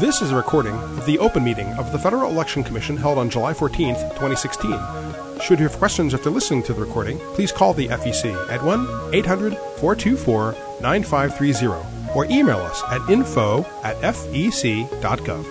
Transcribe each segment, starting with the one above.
This is a recording of the open meeting of the Federal Election Commission held on July 14th, 2016. Should you have questions after listening to the recording, please call the FEC at 1-800-424-9530 or email us at info@fec.gov.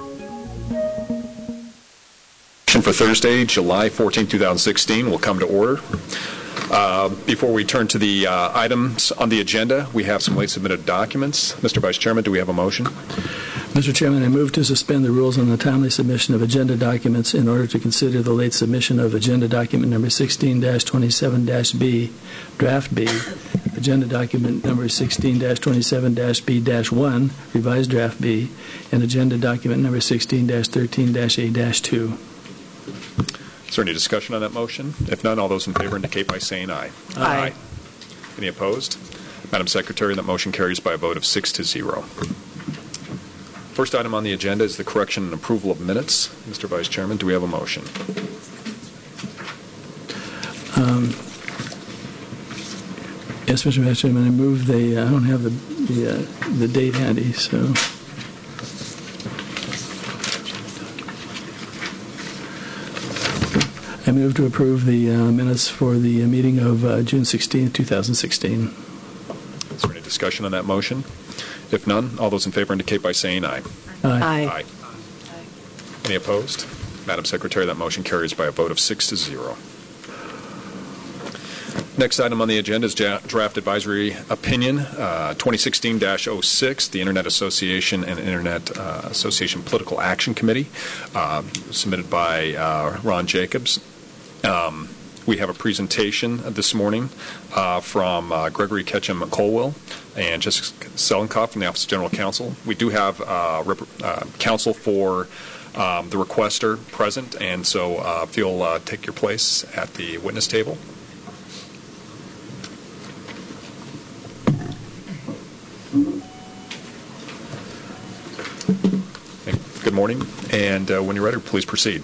For Thursday, July 14, 2016 will come to order. Before we turn to the items on the agenda, we have some late submitted documents. Mr. Vice Chairman, do we have a motion? Mr. Chairman, I move to suspend the rules on the timely submission of agenda documents in order to consider the late submission of agenda document number 16-27-B, draft B, agenda document number 16-27-B-1, revised draft B, and agenda document number 16-13-A-2. Is there any discussion on that motion? If none, all those in favor indicate by saying aye. Aye. Any opposed? Madam Secretary, that motion carries by a vote of 6-0. First item on the agenda is the correction and approval of minutes. Mr. Vice Chairman, do we have a motion? Yes, Mr. Vice Chairman, I move I don't have the date handy, so. I move to approve the minutes for the meeting of June 16, 2016. Is there any discussion on that motion? If none, all those in favor indicate by saying aye. Aye. Aye. Any opposed? Madam Secretary, that motion carries by a vote of 6-0. Next item on the agenda is Draft Advisory Opinion 2016-06, the Internet Association and Internet Association Political Action Committee, submitted by Ron Jacobs. We have a presentation this morning from Gregory Ketchum-Colwell and Jessica Selenkoff from the Office of General Counsel. We do have counsel for the requester present, and so if you'll take your place at the witness table. Good morning, and when you're ready, please proceed.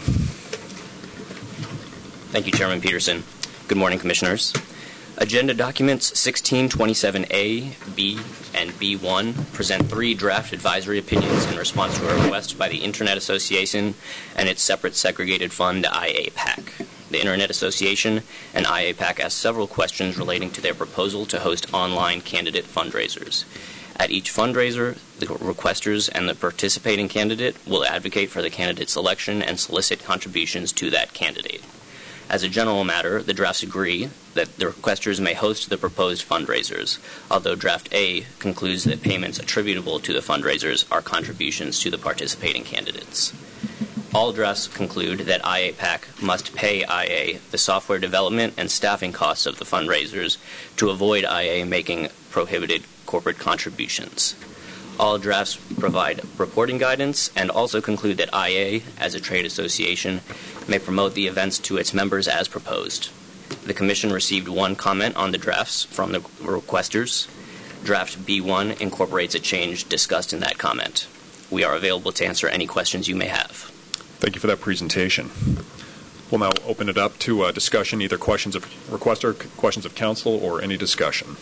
Thank you, Chairman Peterson. Good morning, Commissioners. Agenda documents 1627A, B, and B1 present 3 draft advisory opinions in response to a request by the Internet Association and its separate segregated fund, IAPAC. The Internet Association and IAPAC asked several questions relating to their proposal to host online candidate fundraisers. At each fundraiser, the requesters and the participating candidate will advocate for the candidate's election and solicit contributions to that candidate. As a general matter, the drafts agree that the requesters may host the proposed fundraisers, although Draft A concludes that payments attributable to the fundraisers are contributions to the participating candidates. All drafts conclude that IAPAC must pay IA the software development and staffing costs of the fundraisers to avoid IA making prohibited corporate contributions. All drafts provide reporting guidance and also conclude that IA, as a trade association, may promote the events to its members as proposed. The Commission received 1 comment on the drafts from the requesters. Draft B1 incorporates a change discussed in that comment. We are available to answer any questions you may have. Thank you for that presentation. We'll now open it up to discussion, either questions of requester, questions of counsel, or any discussion.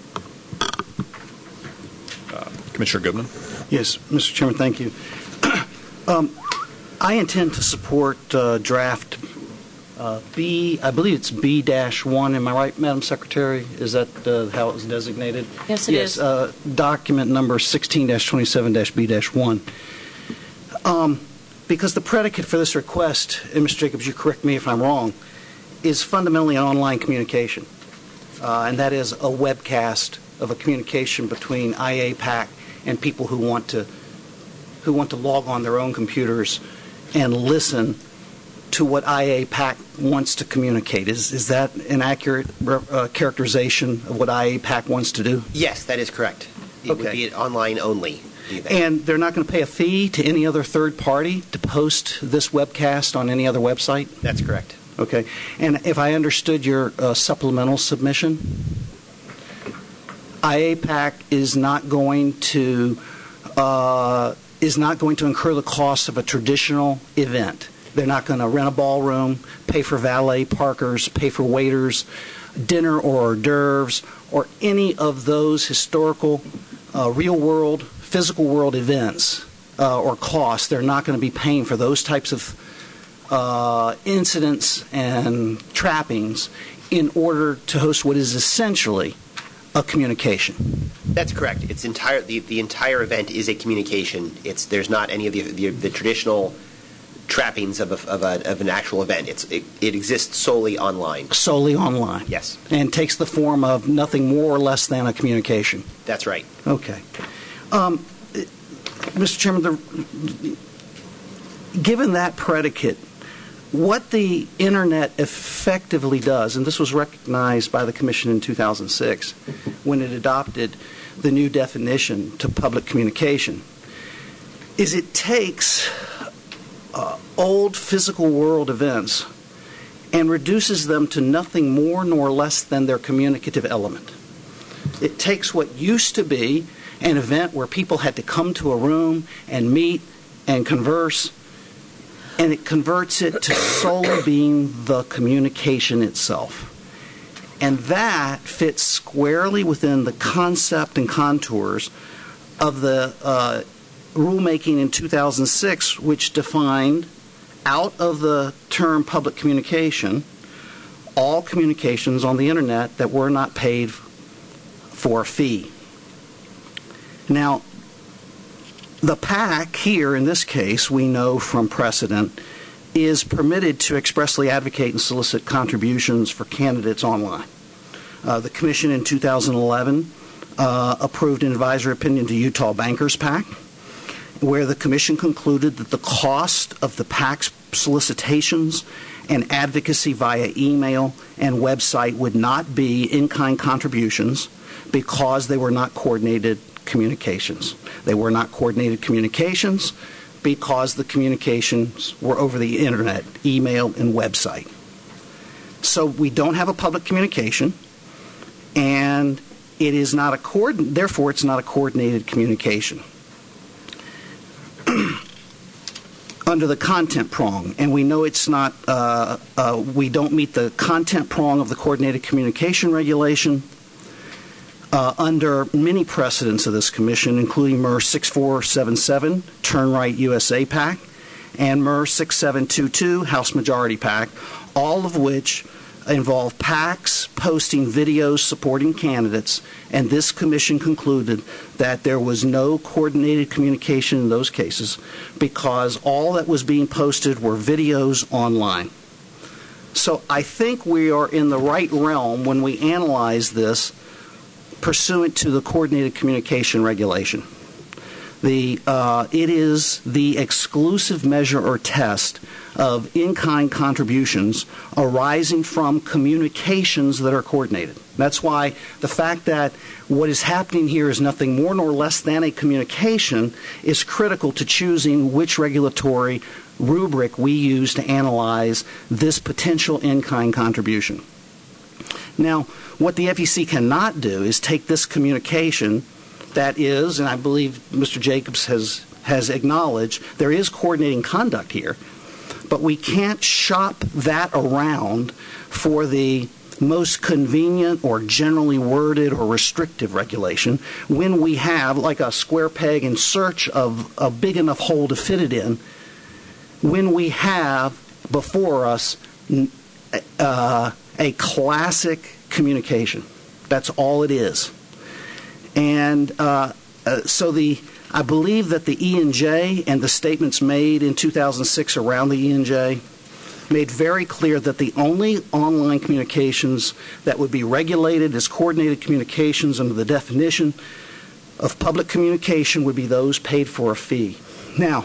Commissioner Goodman. Yes, Mr. Chairman, thank you. I intend to support draft B, I believe it's B-1. Am I right, Madam Secretary? Is that how it was designated? Yes, it is. Document number 16-27-B-1. Because the predicate for this request, and Mr. Jacobs, you correct me if I'm wrong, is fundamentally an online communication. And that is a webcast of a communication between IAPAC and people who want to log on their own computers and listen to what IAPAC wants to communicate. Is that an accurate characterization of what IAPAC wants to do? Yes, that is correct. It would be online only. And they're not going to pay a fee to any other third party to post this webcast on any other website? That's correct. Okay. And if I understood your supplemental submission, IAPAC is not going to incur the cost of a traditional event. They're not going to rent a ballroom, pay for valet parkers, pay for waiters, dinner or hors d'oeuvres, or any of those historical, real-world, physical world events or costs. They're not going to be paying for those types of incidents and trappings in order to host what is essentially a communication. That's correct. It's the entire event is a communication. There's not any of the traditional trappings of an actual event. It exists solely online. Solely online. Yes. And takes the form of nothing more or less than a communication. That's right. Okay. Mr. Chairman, given that predicate, what the Internet effectively does, and this was recognized by the Commission in 2006 when it adopted the new definition to public communication, is it takes old physical world events and reduces them to nothing more nor less than their communicative element. It takes what used to be an event where people had to come to a room and meet and converse, and it converts it to solely being the communication itself. And that fits squarely within the concept and contours of the rulemaking in 2006, which defined out of the term public communication all communications on the Internet that were not paid for a fee. Now, the PAC here, in this case, we know from precedent, is permitted to expressly advocate and solicit contributions for candidates online. The Commission in 2011 approved an advisory opinion to Utah Bankers PAC, where the Commission concluded that the cost of the PAC's solicitations and advocacy via email and website would not be in-kind contributions because they were not coordinated communications. They were not coordinated communications because the communications were over the Internet, email, and website. So we don't have a public communication, and it is not therefore it's not a coordinated communication. Under the content prong, and we know it's not, we don't meet the content prong of the coordinated communication regulation under many precedents of this Commission, including MER 6477, Turn Right USA PAC, and MER 6722, House Majority PAC, all of which involve PACs posting videos supporting candidates, and this Commission concluded that there was no coordinated communication in those cases because all that was being posted were videos online. So I think we are in the right realm when we analyze this pursuant to the coordinated communication regulation. It is the exclusive measure or test of in-kind contributions arising from communications that are coordinated. That's why the fact that what is happening here is nothing more nor less than a communication is critical to choosing which regulatory rubric we use to analyze this potential in-kind contribution. Now, what the FEC cannot do is take this communication that is, and I believe Mr. Jacobs has acknowledged, there is coordinating conduct here, but we can't shop that around for the most convenient or generally worded or restrictive regulation when we have, like a square peg in search of a big enough hole to fit it in, when we have before us a classic communication. That's all it is. And I believe that the E&J and the statements made in 2006 around the E&J made very clear that the only online communications that would be regulated as coordinated communications under the definition of public communication would be those paid for a fee. Now,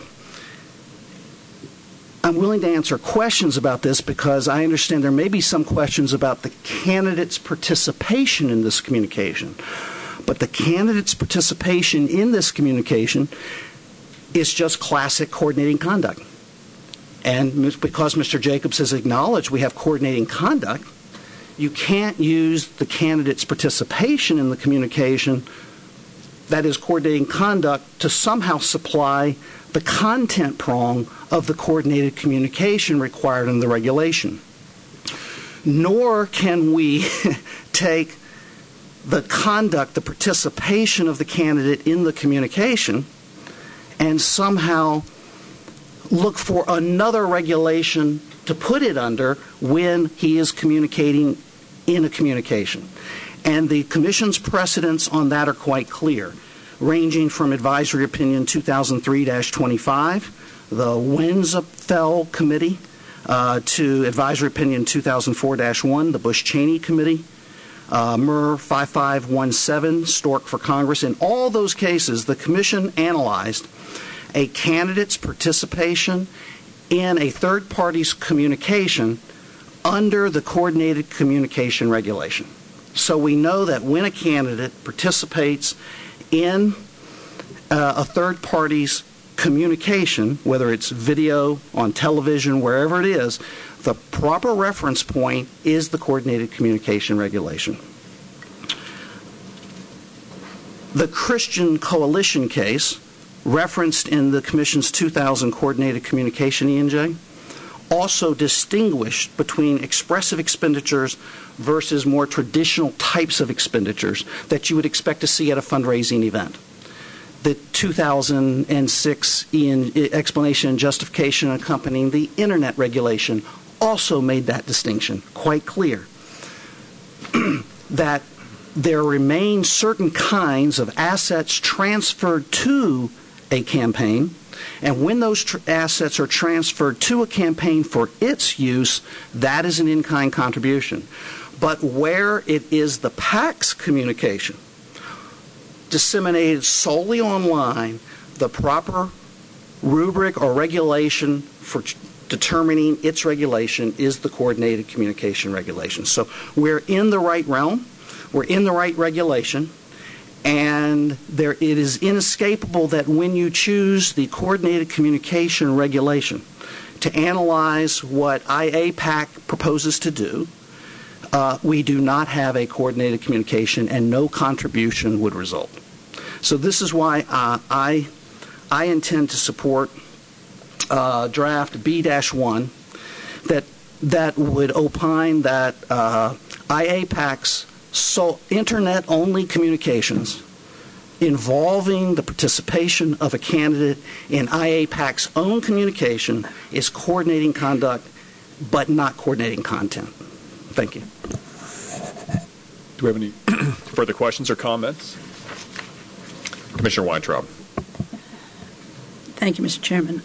I'm willing to answer questions about this because I understand there may be some questions about the candidate's participation in this communication. But the candidate's participation in this communication is just classic coordinating conduct. And because Mr. Jacobs has acknowledged we have coordinating conduct, you can't use the candidate's participation in the communication, that is coordinating conduct, to somehow supply the content prong of the coordinated communication required in the regulation. Nor can we take the conduct, the participation of the candidate in the communication, and somehow look for another regulation to put it under when he is communicating in a communication. And the Commission's precedents on that are quite clear, ranging from Advisory Opinion 2003-25, the Wenzelfeld Committee, to Advisory Opinion 2004-1, the Bush-Cheney Committee, Murr 5517, Stork for Congress. In all those cases, the Commission analyzed a candidate's participation in a third party's communication under the Coordinated Communication Regulation. So we know that when a candidate participates in a third party's communication, whether it's video, on television, wherever it is, the proper reference point is the Coordinated Communication Regulation. The Christian Coalition case, referenced in the Commission's 2000 Coordinated Communication ENJ, also distinguished between expressive expenditures versus more traditional types of expenditures that you would expect to see at a fundraising event. The 2006 explanation and justification accompanying the Internet regulation also made that distinction quite clear, that there remain certain kinds of assets transferred to a campaign, and when those assets are transferred to a campaign for its use, that is an in-kind contribution. But where it is the PAC's communication disseminated solely online, the proper rubric or regulation for determining its regulation is the Coordinated Communication Regulation. So we're in the right realm, we're in the right regulation, and it is inescapable that when you choose the Coordinated Communication Regulation to analyze what IAPAC proposes to do, we do not have a coordinated communication and no contribution would result. So this is why I intend to support draft B-1 that would opine that IAPAC's Internet-only communications involving the participation of a candidate in IAPAC's own communication is coordinating conduct but not coordinating content. Thank you. Do we have any further questions or comments? Commissioner Weintraub. Thank you, Mr. Chairman.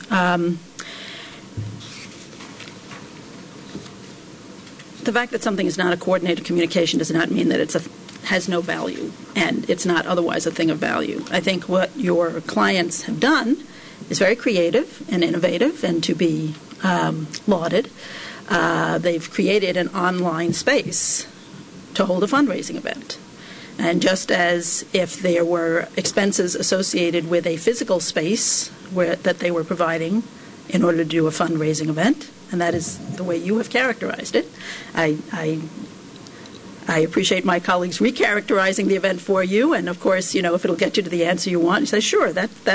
The fact that something is not a coordinated communication does not mean that it has no value and it's not otherwise a thing of value. I think what your clients have done is very creative and innovative and to be lauded. They've created an online space to hold a fundraising event. And just as if there were expenses associated with a physical space that they were providing in order to do a fundraising event, and that is the way you have characterized it, I appreciate my colleagues recharacterizing the event for you, and of course, you know, if it'll get you to the answer you want, you say, sure,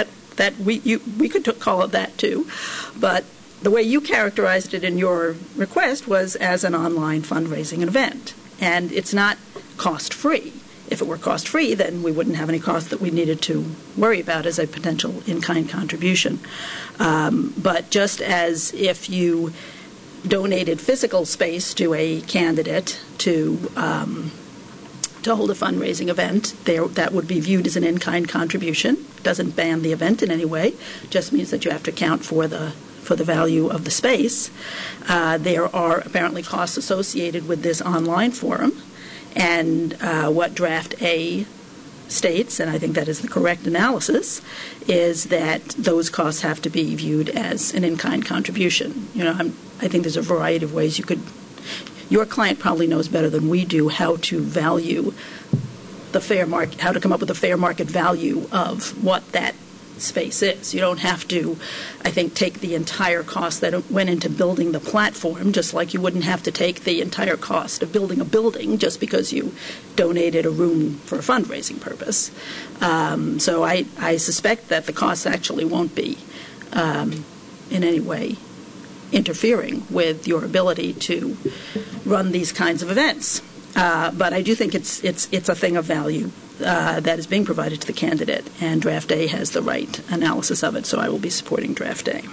we could call it that too. But the way you characterized it in your request was as an online fundraising event, and it's not cost-free. If it were cost-free, then we wouldn't have any cost that we needed to worry about as a potential in-kind contribution. But just as if you donated physical space to a candidate to hold a fundraising event, that would be viewed as an in-kind contribution. Doesn't ban the event in any way. Just means that you have to account for the value of the space. There are apparently costs associated with this online forum. And what Draft A states, and I think that is the correct analysis, is that those costs have to be viewed as an in-kind contribution. You know, I think there's a variety of ways you could. Your client probably knows better than we do how to value the fair market, how to come up with a fair market value of what that space is. You don't have to, I think, take the entire cost that went into building the platform, just like you wouldn't have to take the entire cost of building a building just because you donated a room for a fundraising purpose. So I suspect that the costs actually won't be in any way interfering with your ability to run these kinds of events. But I do think it's a thing of value that is being provided to the candidate, and Draft A has the right analysis of it, so I will be supporting Draft A.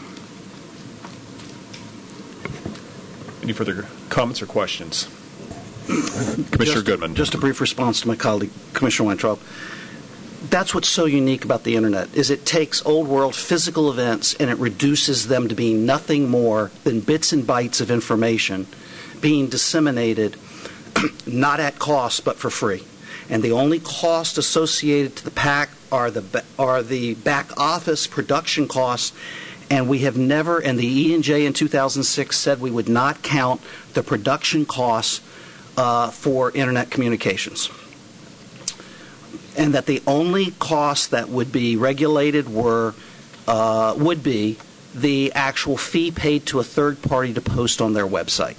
Any further comments or questions? Commissioner Goodman. Just a brief response to my colleague, Commissioner Weintraub. That's what's so unique about the Internet, is it takes old world physical events and it reduces them to being nothing more than bits and bytes of information being disseminated, not at cost, but for free. And the only cost associated to the PAC are the back office production costs. And we have never, and the E&J in 2006 said we would not count the production costs for Internet communications. And that the only costs that would be regulated would be the actual fee paid to a third party to post on their website.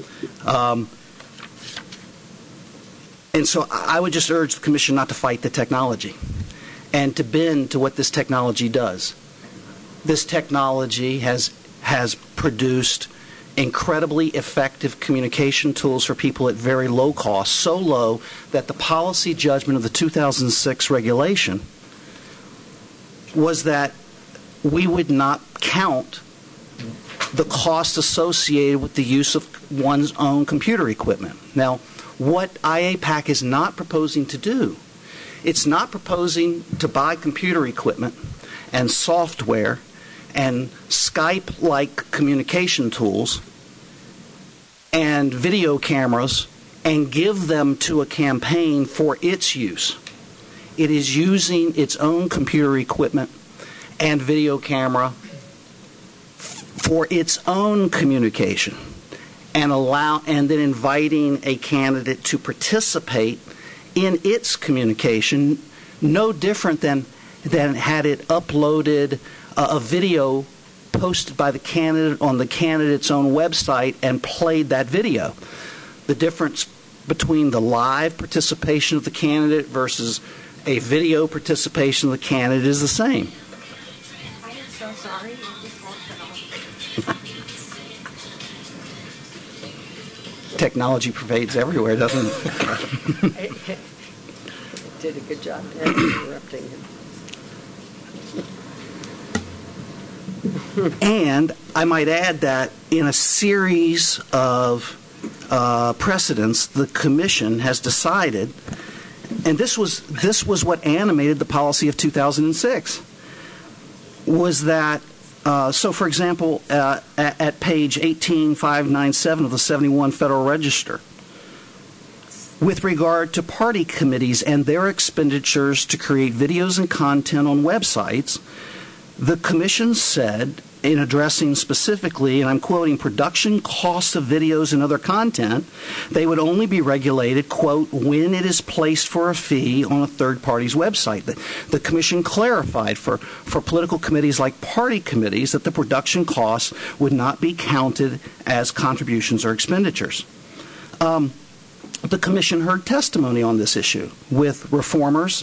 And so I would just urge the Commission not to fight the technology and to bend to what this technology does. This technology has produced incredibly effective communication tools for people at very low cost, so low that the policy judgment of the 2006 regulation was that we would not count the cost associated with the use of one's own computer equipment. Now, what IAPAC is not proposing to do, it's not proposing to buy computer equipment and software and Skype-like communication tools and video cameras and give them to a campaign for its use. It is using its own computer equipment and video camera for its own communication and then inviting a candidate to participate in its communication, no different than had it uploaded a video posted by the candidate on the candidate's own website and played that video. The difference between the live participation of the candidate versus a video participation of the candidate is the same. I am so sorry. Technology pervades everywhere, doesn't it? Did a good job interrupting him. And I might add that in a series of precedents, the Commission has decided, and this was what animated the policy of 2006, was that, so for example, at page 18597 of the 71 Federal Register, with regard to party committees and their expenditures to create videos and content on websites, the Commission said, in addressing specifically, and I'm quoting, production costs of videos and other content, they would only be regulated, quote, when it is placed for a fee on a third party's website. The Commission clarified for political committees like party committees that the production costs would not be counted as contributions or expenditures. The Commission heard testimony on this issue with reformers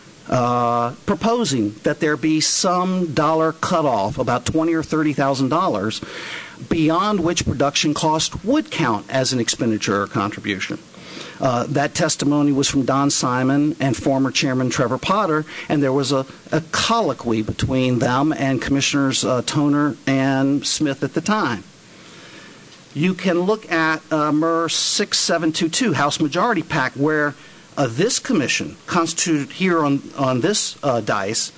proposing that there be some dollar cutoff, about $20,000 or $30,000, beyond which production cost would count as an expenditure or contribution. That testimony was from Don Simon and former Chairman Trevor Potter, and there was a colloquy between them and Commissioners Toner and Smith at the time. You can look at MER 6722, House Majority PAC, where this Commission, constituted here on this dais,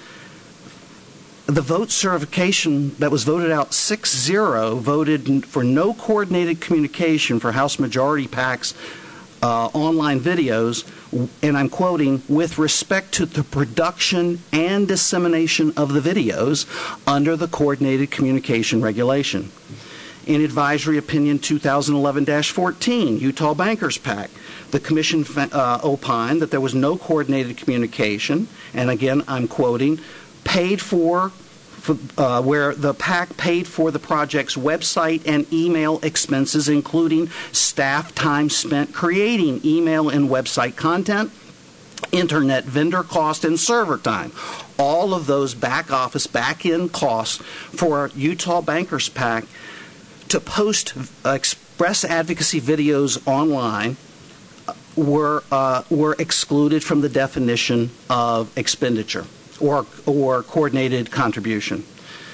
the vote certification that was voted out 6-0 voted for no coordinated communication for House Majority PAC's online videos, and I'm quoting, with respect to the production and dissemination of the videos under the coordinated communication regulation. In Advisory Opinion 2011-14, Utah Bankers PAC, the Commission opined that there was no coordinated communication, and again, I'm quoting, paid for where the PAC paid for the project's website and email expenses, including staff time spent creating email and website content, internet vendor cost, and server time. All of those back office, back end costs for Utah Bankers PAC to post express advocacy videos online were excluded from the definition of expenditure or coordinated contribution.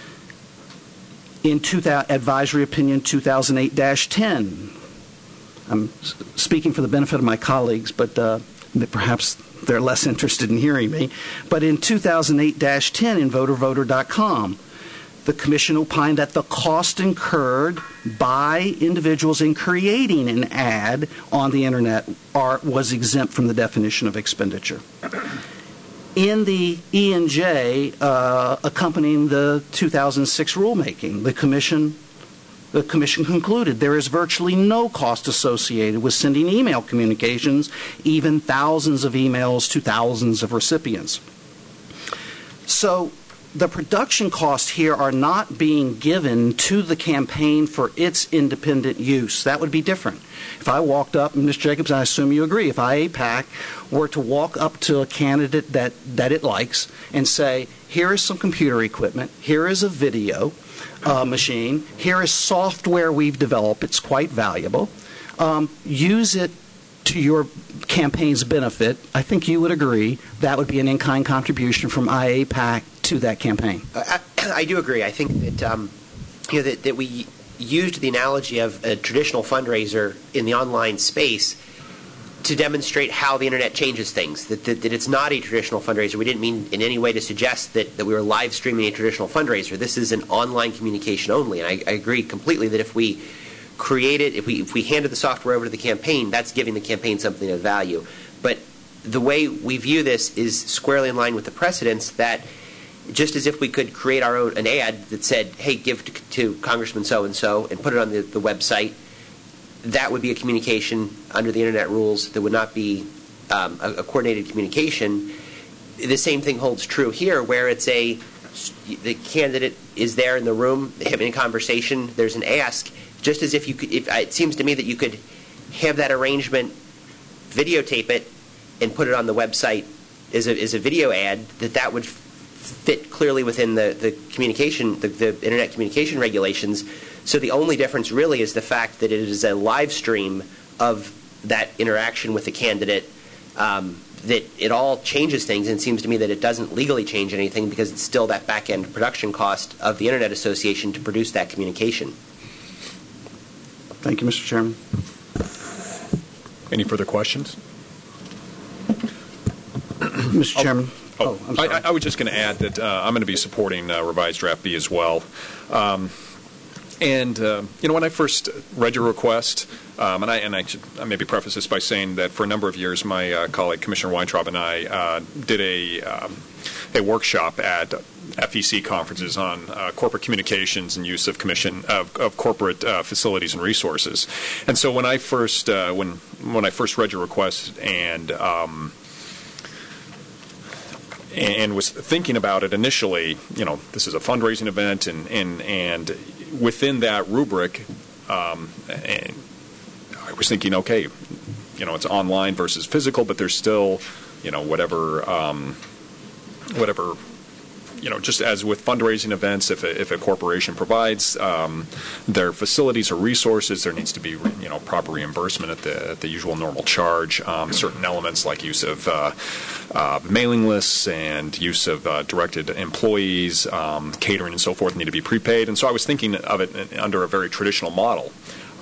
In Advisory Opinion 2008-10, I'm speaking for the benefit of my colleagues, but perhaps they're less interested in hearing me. But in 2008-10 in votervoter.com, the Commission opined that the cost incurred by individuals in creating an ad on the Internet was exempt from the definition of expenditure. In the E&J accompanying the 2006 rulemaking, the Commission concluded there is virtually no cost associated with sending email communications, even thousands of emails to thousands of recipients. So the production costs here are not being given to the campaign for its independent use. That would be different. If I walked up, and Ms. Jacobs, I assume you agree, if IAPAC were to walk up to a candidate that it likes and say, here is some computer equipment, here is a video machine, here is software we've developed, it's quite valuable, use it to your campaign's benefit, I think you would agree that would be an in-kind contribution from IAPAC to that campaign. I do agree. I think that that we used the analogy of a traditional fundraiser in the online space to demonstrate how the Internet changes things, that it's not a traditional fundraiser. We didn't mean in any way to suggest that we were live streaming a traditional fundraiser. This is an online communication only, and I agree completely that if we create it, if we handed the software over to the campaign, that's giving the campaign something of value. But the way we view this is squarely in line with the precedents that just as if we could create our own an ad that said, hey, give to Congressman so-and-so and put it on the website, that would be a communication under the Internet rules that would not be a coordinated communication. The same thing holds true here, where it's the candidate is there in the room having a conversation, there's an ask, just as if you could, it seems to me that you could have that arrangement, videotape it, and put it on the website as a video ad, that would fit clearly within the communication, the Internet communication regulations. So the only difference really is the fact that it is a live stream of that interaction with the candidate, that it all changes things, and it seems to me that it doesn't legally change anything because it's still that back-end production cost of the Internet Association to produce that communication. Thank you, Mr. Chairman. Any further questions? Mr. Chairman. I'm sorry. I was just going to add that I'm going to be supporting revised draft B as well. And when I first read your request, and I should maybe preface this by saying that for a number of years, my colleague Commissioner Weintraub and I did a workshop at FEC conferences on corporate communications and use of corporate facilities and resources. And so when I first read your request and was thinking about it initially, this is a fundraising event, and within that rubric, and I was thinking, okay, it's online versus physical, but there's still, whatever, just as with fundraising events, if a corporation provides their facilities or resources, there needs to be proper reimbursement at the usual normal charge. Certain elements like use of mailing lists and use of directed employees, catering and so forth need to be prepaid. And so I was thinking of it under a very traditional model.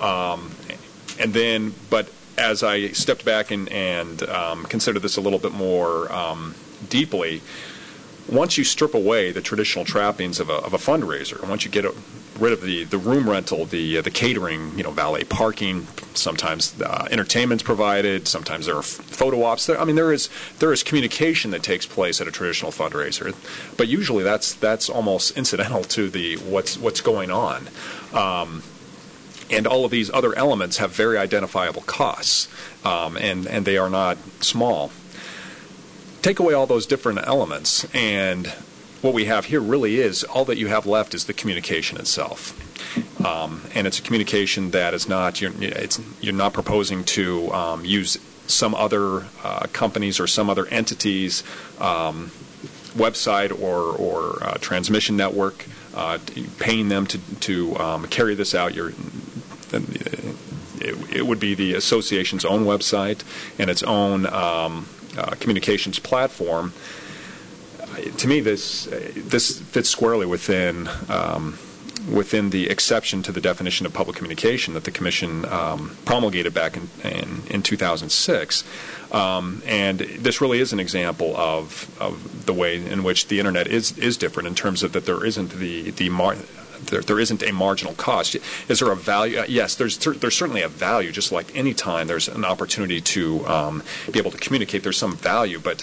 But as I stepped back and considered this a little bit more deeply, once you strip away the traditional trappings of a fundraiser, and once you get rid of the room rental, the catering, valet parking, sometimes entertainment's provided, sometimes there are photo ops. There is communication that takes place at a traditional fundraiser, but usually that's almost incidental to what's going on. And all of these other elements have very identifiable costs, and they are not small. Take away all those different elements, and what we have here really is all that you have left is the communication itself. And it's a communication that is not you're not proposing to use some other companies or some other entities' website or transmission network, paying them to carry this out. it would be the association's own website and its own communications platform. To me, this fits squarely within the exception to the definition of public communication that the Commission promulgated back in 2006. And this really is an example of the way in which the Internet is different in terms of that there isn't there isn't a marginal cost. Is there a value? Yes, there's certainly a value. Just like any time there's an opportunity to be able to communicate, there's some value. But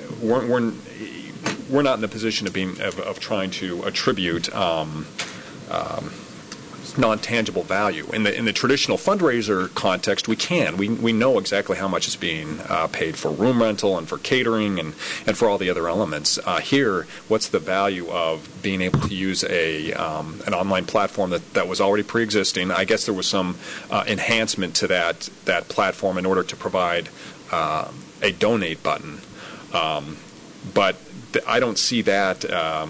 we're not in the position of trying to attribute non-tangible value. In the traditional fundraiser context, we know exactly how much is being paid for room rental and for catering and for all the other elements. Here, what's the value of being able to use an online platform that was already pre-existing? I guess there was some enhancement to that platform in order to provide a donate button, but I don't see that.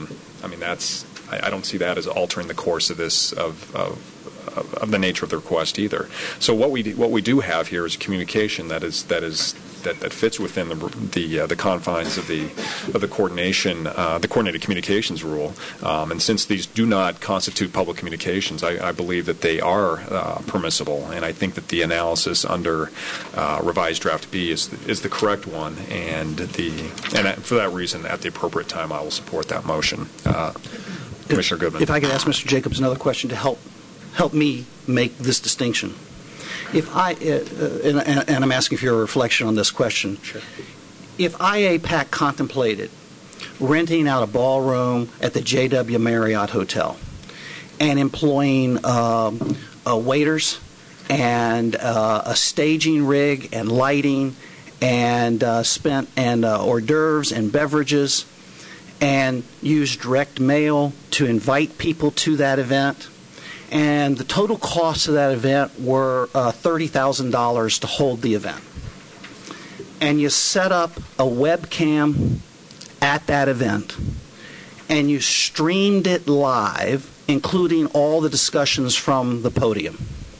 I don't see that as altering the course of this of the nature of the request either. So what we do have here is a communication that fits within the confines of the coordination, the coordinated communications rule. And since these do not constitute public communications, I believe that they are permissible. And I think that the analysis under revised draft B is the correct one. And for that reason, at the appropriate time, I will support that motion. Commissioner Goodman. If I could ask Mr. Jacobs another question to help me make this distinction. If and I'm asking for your reflection on this question. Sure. If IAPAC contemplated renting out a ballroom at the JW Marriott Hotel and employing waiters and a staging rig and lighting and hors d'oeuvres and beverages, and use direct mail to invite people to that event, and the total cost of that event were $30,000 to hold the event, and you set up a webcam at that event, and you streamed it live, including all the discussions from the podium,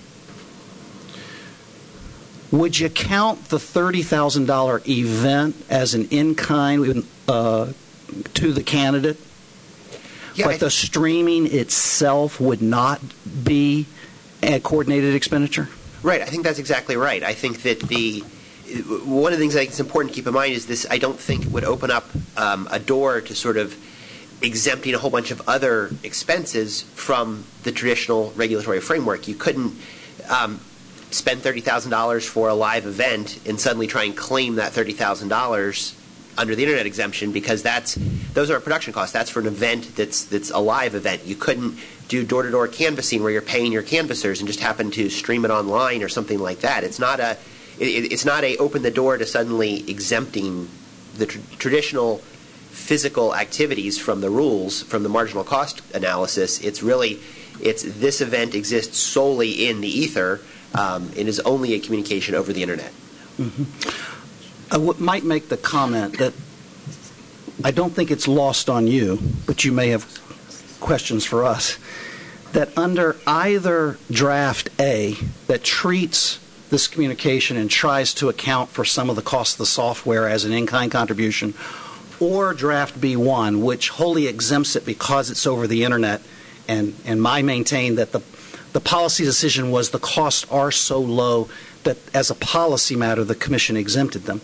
would you count the $30,000 event as an in-kind to the candidate, but the streaming itself would not be a coordinated expenditure? Right. I think that's exactly right. I think that one of the things I think it's important to keep in mind is this. I don't think would open up a door to sort of exempting a whole bunch of other expenses from the traditional regulatory framework. You couldn't spend $30,000 for a live event and suddenly try and claim that $30,000 under the Internet exemption, because those are production costs. That's for an event that's a live event. You couldn't do door-to-door canvassing where you're paying your canvassers and just happen to stream it online or something like that. It's not a open the door to suddenly exempting the traditional physical activities from the rules, from the marginal cost analysis. It's this event exists solely in the ether and is only a communication over the Internet. Mm-hmm. I might make the comment that I don't think it's lost on you, but you may have questions for us, that under either draft A that treats this communication and tries to account for some of the cost of the software as an in-kind contribution, or draft B1, which wholly exempts it because it's over the Internet, and I maintain that the policy decision was the costs are so low that as a policy matter the Commission exempted them.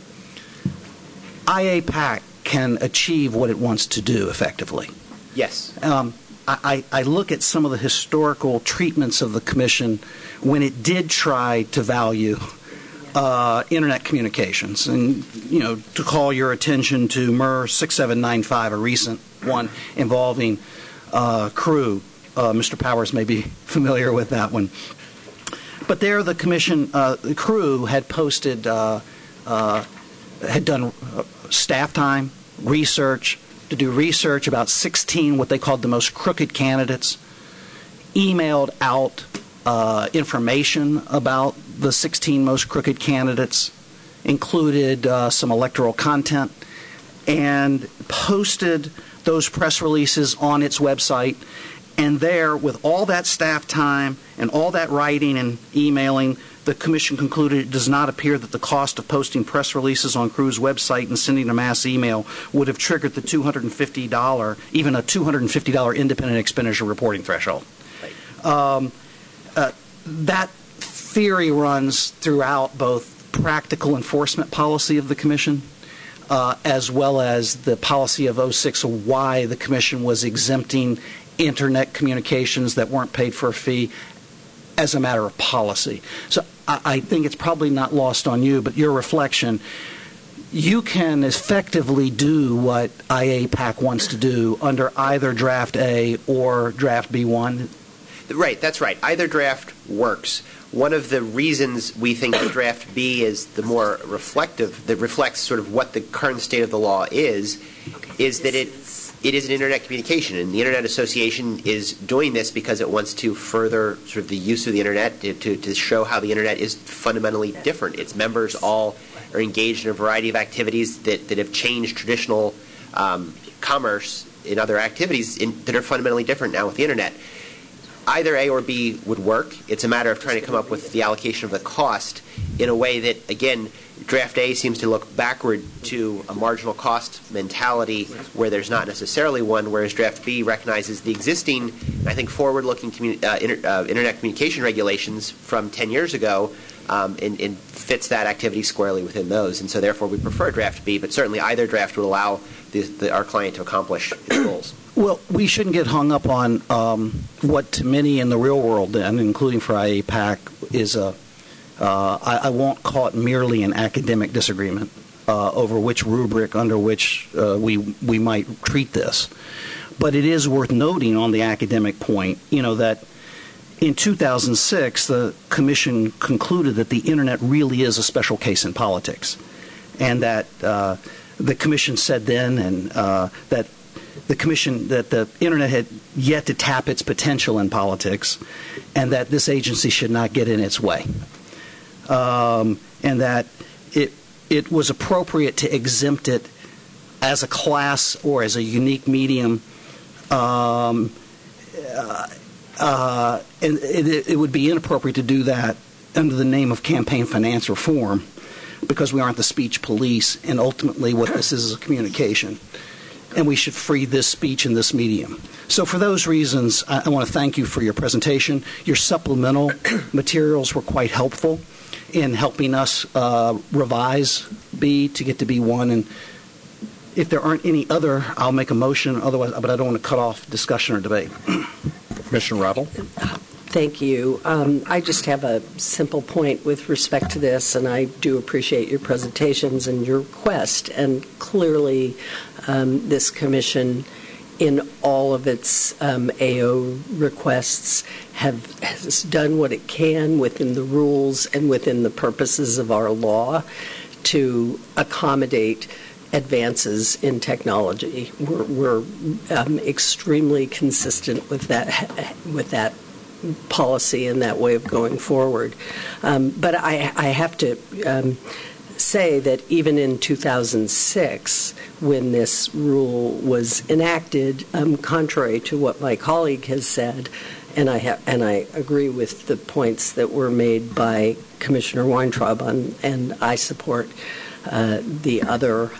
IAPAC can achieve what it wants to do effectively. Yes. I look at some of the historical treatments of the Commission when it did try to value Internet communications. And, to call your attention to MER 6795, a recent one involving Crew. Mr. Powers may be familiar with that one. But there the Commission, the Crew had posted, had done staff time, research, to do research about 16 what they called the most crooked candidates, emailed out information about the 16 most crooked candidates, included some electoral content, and posted those press releases on its website. And there, with all that staff time and all that writing and emailing, the Commission concluded it does not appear that the cost of posting press releases on Crew's website and sending a mass email would have triggered the $250, even a $250 independent expenditure reporting threshold. That theory runs throughout both practical enforcement policy of the Commission as well as the policy of 06 of why the Commission was exempting Internet communications that weren't paid for a fee as a matter of policy. So I think it's probably not lost on you, but your reflection, you can effectively do what IAPAC wants to do under either Draft A or Draft B1. Right, that's right. Either draft works. One of the reasons we think that Draft B is the more reflective, that reflects sort of what the current state of the law is that it is an Internet communication, and the Internet Association is doing this because it wants to further sort of the use of the Internet to show how the Internet is fundamentally different. Its members all are engaged in a variety of activities that have changed traditional commerce in other activities that are fundamentally different now with the Internet. Either A or B would work. It's a matter of trying to come up with the allocation of the cost in a way that, again, Draft A seems to look backward to a marginal cost mentality where there's not necessarily one, whereas Draft B recognizes the existing, I think, forward-looking Internet communication regulations from 10 years ago and fits that activity squarely within those. And so, therefore, we prefer Draft B, but certainly either draft would allow our client to accomplish its goals. Well, we shouldn't get hung up on what to many in the real world, and including for IAPAC, is I won't call it merely an academic disagreement over which rubric under which we might treat this. But it is worth noting on the academic point, that in 2006, the Commission concluded that the Internet really is a special case in politics, and that the Commission said then that the Internet had yet to tap its potential in politics, and that this agency should not get in its way. And that it was appropriate to exempt it as a class or as a unique medium, and it would be inappropriate to do that under the name of campaign finance reform, because we aren't the speech police, and ultimately what this is a communication. And we should free this speech in this medium. So for those reasons, I want to thank you for your presentation. Your supplemental materials were quite helpful in helping us revise B to get to B1. And if there aren't any other, I'll make a motion. Otherwise, but I don't want to cut off discussion or debate. Commissioner Rattle. Thank you. I just have a simple point with respect to this, and I do appreciate your presentations and your request. And clearly, this Commission, in all of its AO requests, has done what it can within the rules and within the purposes of our law to accommodate advances in technology. We're extremely consistent with that policy and that way of going forward. But I have to say that even in 2006, when this rule was enacted, contrary to what my colleague has said, and I agree with the points that were made by Commissioner Weintraub, and I support the other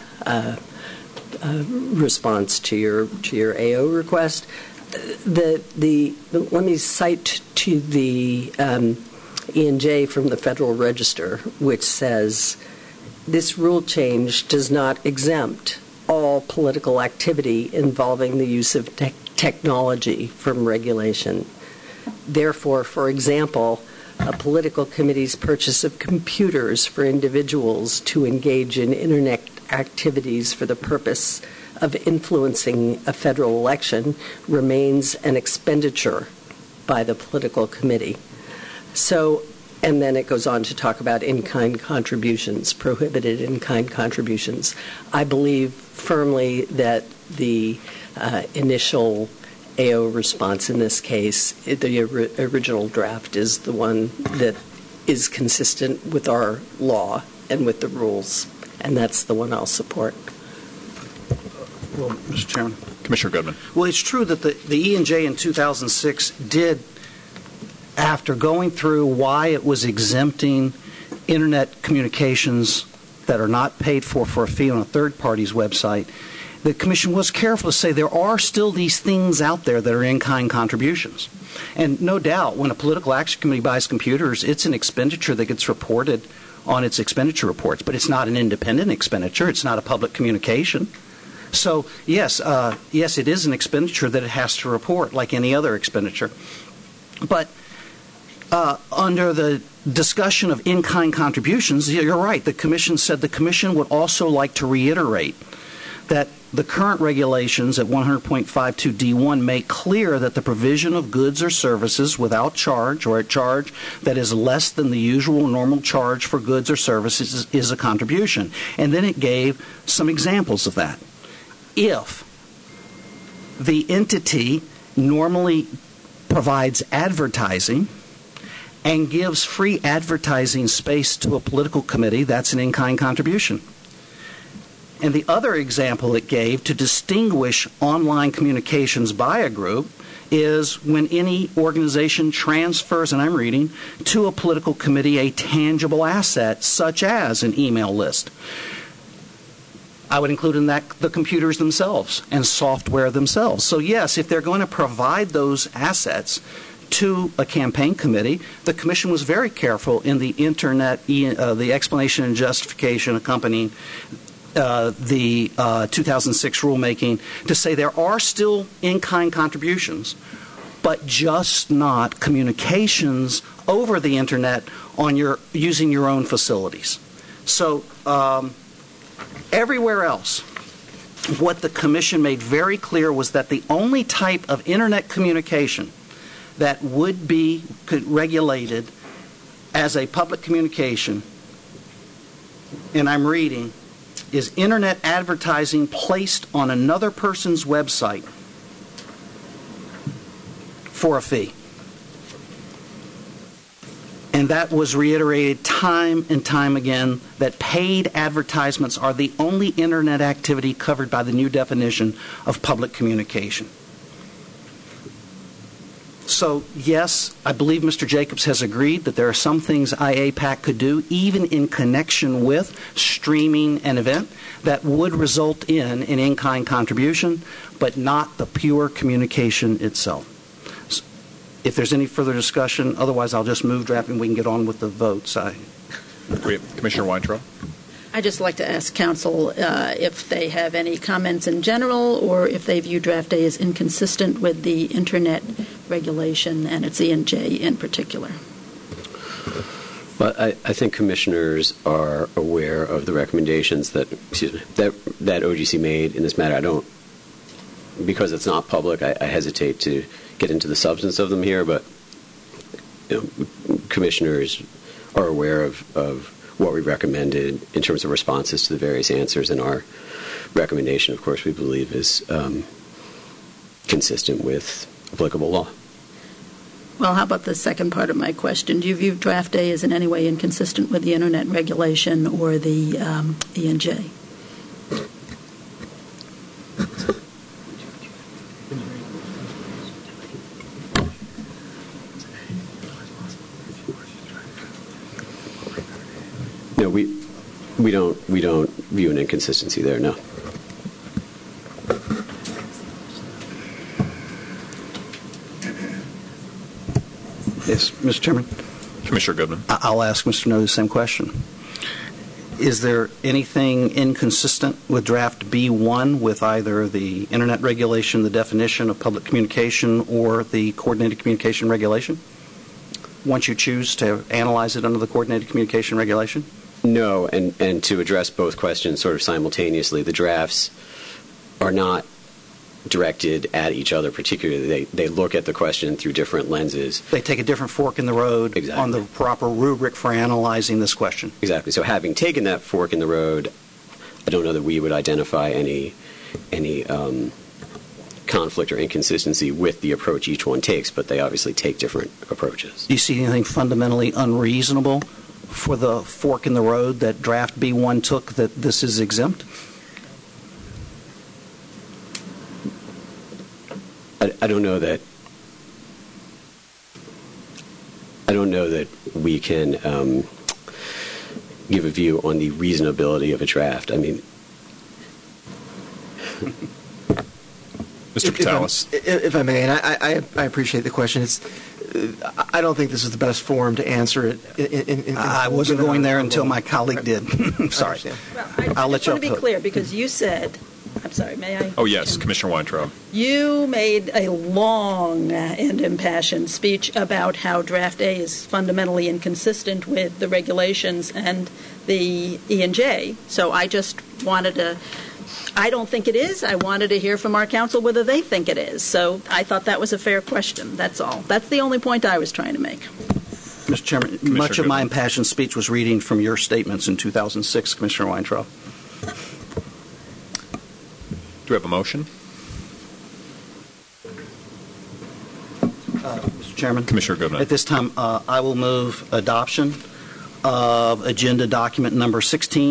response to your AO request. Let me cite to the E&J from the Federal Register, which says, this rule change does not exempt all political activity involving the use of technology from regulation. Therefore, for example, a political committee's purchase of computers for individuals to engage in Internet activities for the purpose of influencing a federal election remains an expenditure by the political committee. So, and then it goes on to talk about in-kind contributions, prohibited in-kind contributions. I believe firmly that the initial AO response in this case, the original draft, is the one that is consistent with our law and with the rules, and that's the one I'll support. Well, Mr. Chairman. Commissioner Goodman. Well, it's true that the E&J in 2006 did after going through why it was exempting internet communications that are not paid for a fee on a third party's website, the Commission was careful to say there are still these things out there that are in-kind contributions. And no doubt, when a political action committee buys computers, it's an expenditure that gets reported on its expenditure reports, but it's not an independent expenditure. It's not a public communication. So, yes, it is an expenditure that it has to report like any other expenditure. But under the discussion of in-kind contributions, you're right. The Commission said the Commission would also like to reiterate that the current regulations at 100.52D1 make clear that the provision of goods or services without charge or at charge that is less than the usual normal charge for goods or services is a contribution. And then it gave some examples of that. If the entity normally provides advertising and gives free advertising space to a political committee, that's an in-kind contribution. And the other example it gave to distinguish online communications by a group is when any organization transfers, and I'm reading, to a political committee a tangible asset such as an email list. I would include in that the computers themselves and software themselves. So yes, if they're going to provide those assets to a campaign committee, the Commission was very careful in the Internet, the explanation and justification accompanying the 2006 rulemaking to say there are still in-kind contributions, but just not communications over the Internet on using your own facilities. So everywhere else, what the Commission made very clear was that the only type of Internet communication that would be regulated as a public communication, and I'm reading, is Internet advertising placed on another person's website for a fee. And that was reiterated time and time again, that paid advertisements are the only Internet activity covered by the new definition of public communication. So, yes, I believe Mr. Jacobs has agreed that there are some things IAPAC could do, even in connection with streaming an event, that would result in an in-kind contribution, but not the pure communication itself. So, if there's any further discussion, otherwise I'll just move draft and we can get on with the votes. Commissioner Weintraub? I'd just like to ask Council if they have any comments in general or if they view Draft A as inconsistent with the Internet regulation and its E&J in particular. Well, I think commissioners are aware of the recommendations that OGC made in this matter. Because it's not public, I hesitate to get into the substance of them here, but commissioners are aware of what we recommended in terms of responses to the various answers, and our recommendation, of course, we believe is consistent with applicable law. Well, how about the second part of my question? Do you view Draft A as in any way inconsistent with the Internet regulation or the E&J? No, we don't view an inconsistency there. No. Yes, Mr. Chairman. Commissioner Goodman. I'll ask Mr. Noe the same question. Is there anything inconsistent with Draft B1 with either the Internet regulation, the definition of public communication, or the coordinated communication regulation, once you choose to analyze it under the coordinated communication regulation? No, and to address both questions sort of simultaneously, the drafts are not directed at each other particularly. They look at the question through different lenses. They take a different fork in the road on the proper rubric for analyzing this question. Exactly. So having taken that fork in the road, I don't know that we would identify any conflict or inconsistency with the approach each one takes, but they obviously take different approaches. Do you see anything fundamentally unreasonable for the fork in the road that Draft B1 took, that this is exempt? I don't know that. I don't know that we can give a view on the reasonability of a draft. I mean, Mr. Patalis. If I may, and I appreciate the question. I don't think this is the best forum to answer it. I wasn't going there until my colleague did. Sorry. Well, I'll let you want to be clear, because you said, I'm sorry, may I? Oh, yes, Commissioner Weintraub. You made a long and impassioned speech about how Draft A is fundamentally inconsistent with the regulations and the E&J. So I just wanted to, I don't think it is. I wanted to hear from our counsel whether they think it is. So I thought that was a fair question. That's all. That's the only point I was trying to make. Mr. Chairman, much of my impassioned speech was reading from your statements in 2006, Commissioner Weintraub. Do we have a motion? Mr. Chairman? Commissioner Goodman. At this time, I will move adoption of agenda document number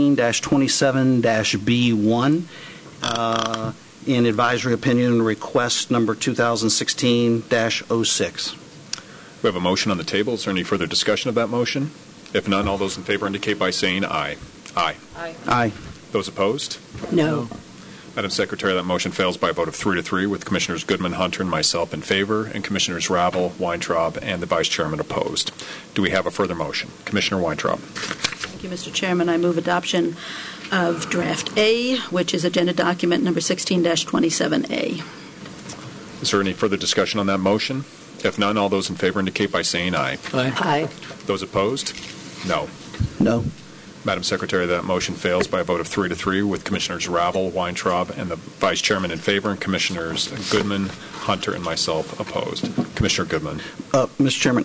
16-27-B1 in advisory opinion request number 2016-06. We have a motion on the table. Is there any further discussion of that motion? If none, all those in favor indicate by saying aye. Aye. Aye. Aye. Those opposed? No. Madam Secretary, that motion fails by a vote of 3-3, with Commissioners Goodman, Hunter, and myself in favor, and Commissioners Ravel, Weintraub, and the Vice Chairman opposed. Do we have a further motion? Commissioner Weintraub. Thank you, Mr. Chairman. I move adoption of Draft A, which is agenda document number 16-27A. Is there any further discussion on that motion? If none, all those in favor indicate by saying aye. Aye. Aye. Those opposed? No. No. Madam Secretary, that motion fails by a vote of 3-3, with Commissioners Ravel, Weintraub, and the Vice Chairman in favor, and Commissioners Goodman, Hunter, and myself opposed. Commissioner Goodman. Mr. Chairman,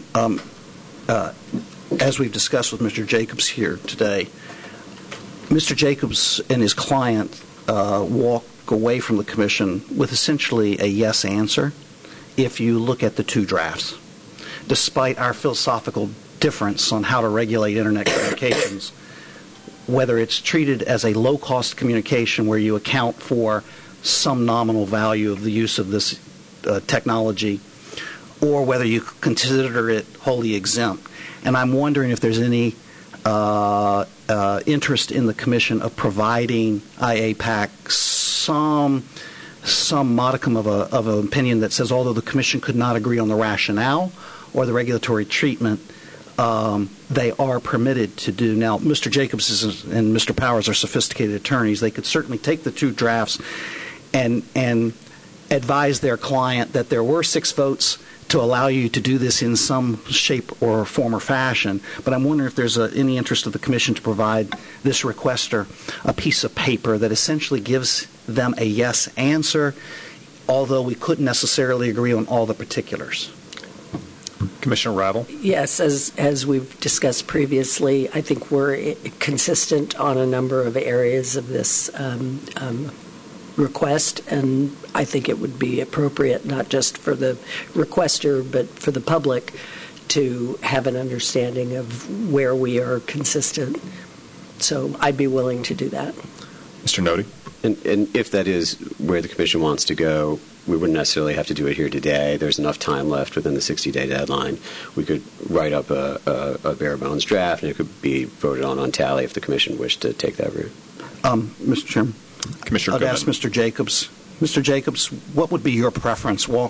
as we've discussed with Mr. Jacobs here today, Mr. Jacobs and his client walk away from the Commission with essentially a yes answer if you look at the two drafts. Despite our philosophical difference on how to regulate Internet communications, whether it's treated as a low-cost communication where you account for some nominal value of the use of this technology, or whether you consider it wholly exempt. And I'm wondering if there's any interest in the Commission of providing IAPAC some modicum of an opinion that says, although the Commission could not agree on the rationale or the regulatory treatment, they are permitted to do. Now, Mr. Jacobs and Mr. Powers are sophisticated attorneys. They could certainly take the two drafts and advise their client that there were 6 votes to allow you to do this in some shape or form or fashion. But I'm wondering if there's any interest of the Commission to provide this requester a piece of paper that essentially gives them a yes answer, although we couldn't necessarily agree on all the particulars. Commissioner Ravel. Yes, as we've discussed previously, I think we're consistent on a number of areas of this request, and I think it would be appropriate, not just for the requester, but for the public, to have an understanding of where we are consistent. So I'd be willing to do that. Mr. Nodi. And if that is where the Commission wants to go, we wouldn't necessarily have to do it here today. There's enough time left within the 60-day deadline. We could write up a bare-bones draft, and it could be voted on tally if the Commission wished to take that route. Mr. Chairman, Commissioner I'd Goodman. ask Mr. Jacobs. Mr. Jacobs, what would be your preference? Would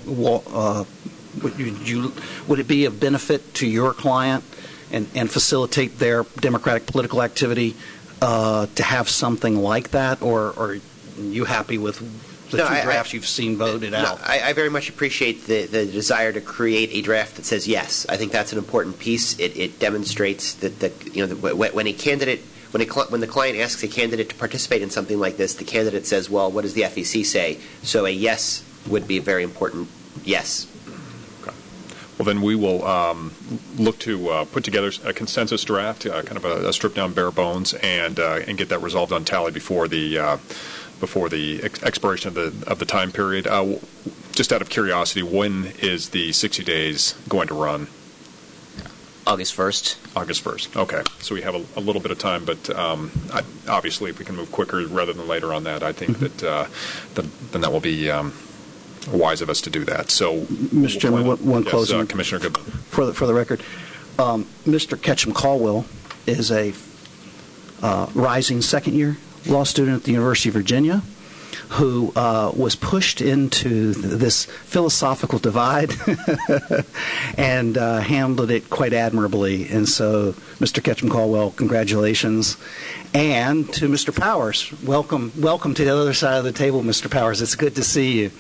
it be of benefit to your client and facilitate their democratic political activity to have something like that, or are you happy with the two drafts you've seen voted out? I very much appreciate the desire to create a draft that says yes. I think that's an important piece. It demonstrates that when the client asks a candidate to participate in something like this, the candidate says, "Well, what does the FEC say?" So a yes would be a very important yes. Well, then we will look to put together a consensus draft, kind of a stripped-down bare bones, and get that resolved on tally before the expiration of the time period. Just out of curiosity, when is the 60 days going to run? August 1st. August 1st. Okay. So we have a little bit of time, but obviously if we can move quicker rather than later on that, I think that then that will be wise of us to do that. So, Mr. Chairman, one yes, closing. Commissioner Goodman. For the record, Mr. Ketchum Caldwell is a rising second-year law student at the University of Virginia who was pushed into this philosophical divide and handled it quite admirably. And so, Mr. Ketchum Caldwell, congratulations. And to Mr. Powers, welcome to the other side of the table, Mr. Powers. It's good to see you.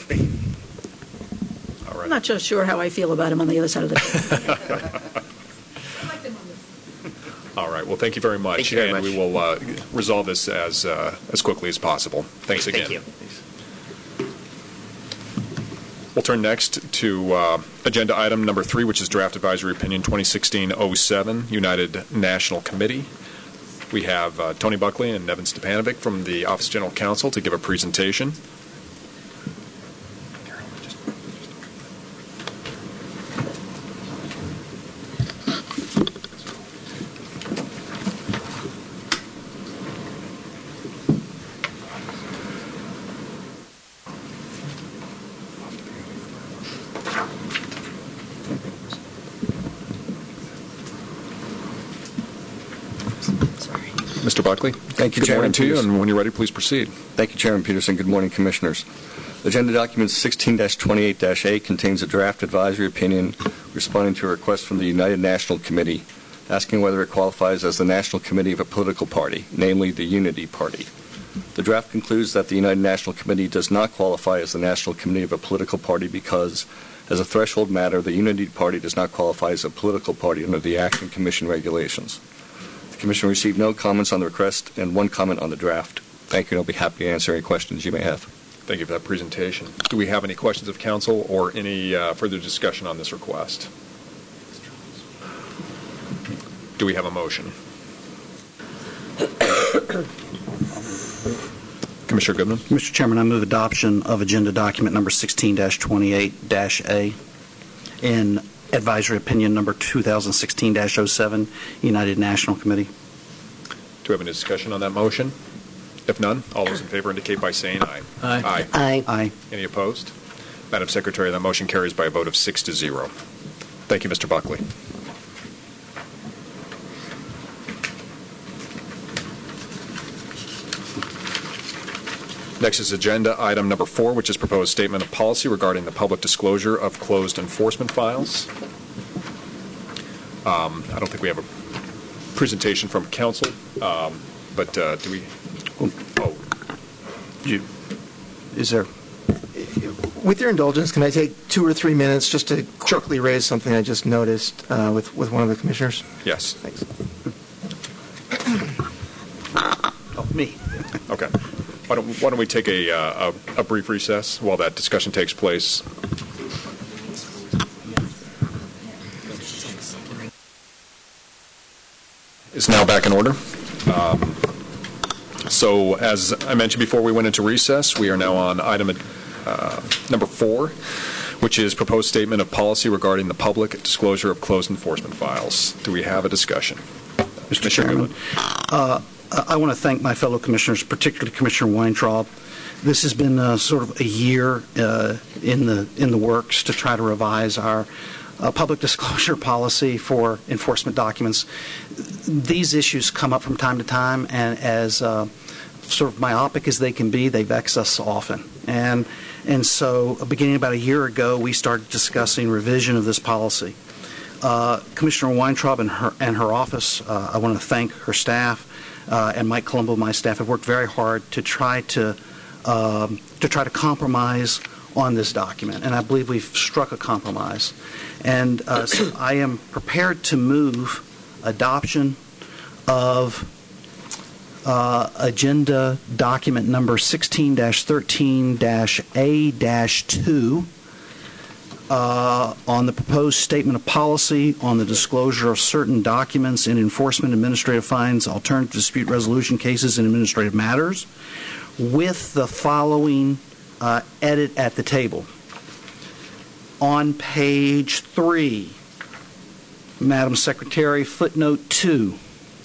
All right. I'm not so sure how I feel about him on the other side of the table. All right. Well, thank you very much. Thank you very and much. we will resolve this as quickly as possible. Thanks again. Thank you. We'll turn next to agenda item number 3, which is Draft Advisory Opinion 2016-07, United National Committee. We have Tony Buckley and Nevin Stepanovic from the Office of General Counsel to give a presentation. Mr. Buckley. Thank you, Good morning Chairman to you, Peterson. and when you're ready, please proceed. Thank you, Chairman Peterson. Good morning, Commissioners. Agenda document 16-28-A contains a draft advisory opinion responding to a request from the United National Committee asking whether it qualifies as the national committee of a political party, namely the Unity Party. The draft concludes that the United National Committee does not qualify as the national committee of a political party because, as a threshold matter, the Unity Party does not qualify as a political party under the Action Commission regulations. The Commission received no comments on the request and one comment on the draft. Thank you, and I'll be happy to answer any questions you may have. Thank you for that presentation. Do we have any questions of counsel or any further discussion on this request? Do we have a motion? Commissioner Goodman? Mr. Chairman, I move adoption of agenda document number 16-28-A in advisory opinion number 2016-07, United National Committee. Do we have any discussion on that motion? If none, all those in favor indicate by saying aye. Aye. Aye. Aye. Any opposed? Madam Secretary, that motion carries by a vote of 6-0. Thank you, Mr. Buckley. Next is agenda item number 4, which is proposed statement of policy regarding the public disclosure of closed enforcement files. I don't think we have a presentation from council, but do we? Oh, Is there? With your indulgence, can I take 2 or 3 minutes just to quickly raise something I just noticed with one of the commissioners? yes. Thanks. Oh, me. Okay. Why don't we take a brief recess while that discussion takes place? Is now back in order. So, as I mentioned before we went into recess, we are now on item number 4, which is proposed statement of policy regarding the public disclosure of closed enforcement files. Do we have a discussion? Mr. Chairman, I want to thank my fellow commissioners, particularly Commissioner Weintraub. This has been sort of a year in the works to try to revise our public disclosure policy for enforcement documents. These issues come up from time to time, and as sort of myopic as they can be, they vex us often. And so, beginning about a year ago, we started discussing revision of this policy. Commissioner Weintraub and her office, I want to thank her staff, and Mike Colombo, my staff, have worked very hard to try to compromise on this document, and I believe we've struck a compromise. And so I am prepared to move adoption of agenda document number 16-13-A-2 on the proposed statement of policy on the disclosure of certain documents in enforcement, administrative fines, alternative dispute resolution cases, and administrative matters, with the following edit at the table. On page 3, Madam Secretary, footnote 2.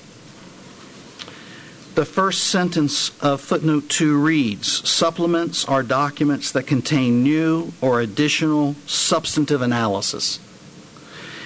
The first sentence of footnote 2 reads, supplements are documents that contain new or additional substantive analysis.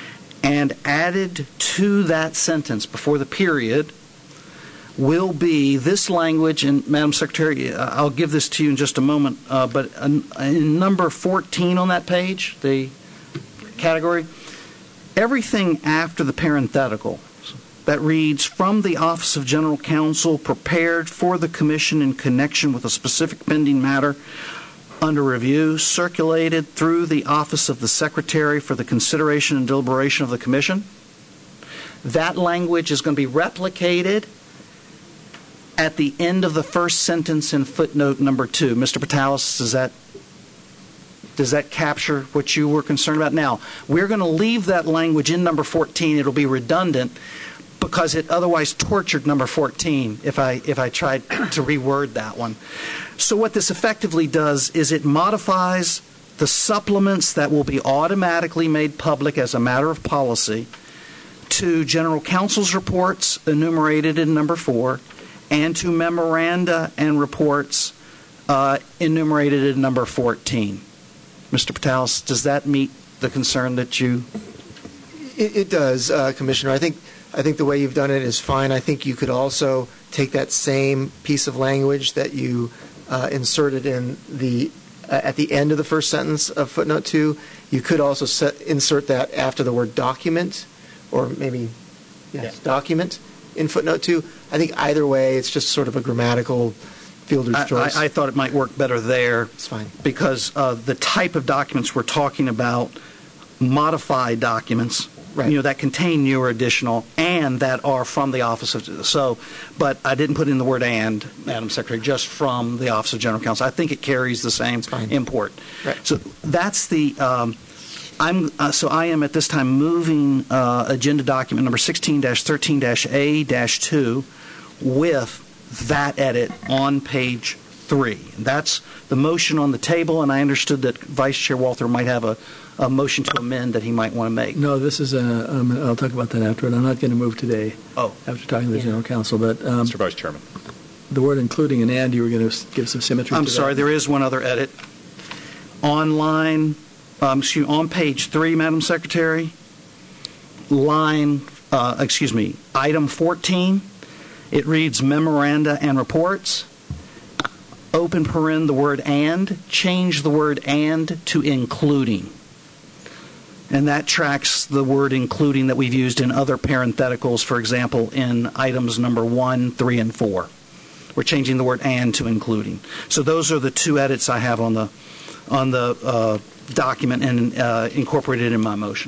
And added to that sentence before the period will be this language, and Madam Secretary, I'll give this to you in just a moment, but in number 14 on that page, the category, everything after the parenthetical that reads, from the Office of General Counsel, prepared for the Commission in connection with a specific pending matter under review, circulated through the Office of the Secretary for the consideration and deliberation of the Commission. That language is going to be replicated at the end of the first sentence in footnote number 2. Mr. Patalis, does that capture what you were concerned about? Now, we're going to leave that language in number 14. It'll be redundant because it otherwise tortured number 14 if I tried to reword that one. So what this effectively does is it modifies the supplements that will be automatically made public as a matter of policy to General Counsel's reports enumerated in number 4 and to memoranda and reports enumerated in number 14. Mr. Patalis, does that meet the concern that you... It does, Commissioner. I think the way you've done it is fine. I think you could also take that same piece of language that you inserted in at the end of the first sentence of footnote 2. You could also insert that after the word document, or maybe document in footnote 2. I think either way, it's just sort of a grammatical fielder's choice. I thought it might work better there. It's fine. Because the type of documents we're talking about, modified documents, right, that contain new or additional, and that are from the Office of... but I didn't put in the word and, Madam Secretary, just from the Office of General Counsel. I think it carries the same import. Right. So that's the... I am at this time moving agenda document number 16-13-A-2 with that edit on page 3. That's the motion on the table, and I understood that Vice Chair Walther might have a motion to amend that he might want to make. No, this is I'll talk about that afterward. I'm not going to move today after talking to the General Counsel. But Mr. Vice Chairman. The word including and you were going to give some symmetry I'm to sorry, that. there is one other edit. On page 3, Madam Secretary, item 14, it reads memoranda and reports. Open paren the word and, change the word and to including. And that tracks the word including that we've used in other parentheticals, for example, in items number 1, 3, and 4. We're changing the word and to including. So those are the two edits I have on the document and incorporated in my motion.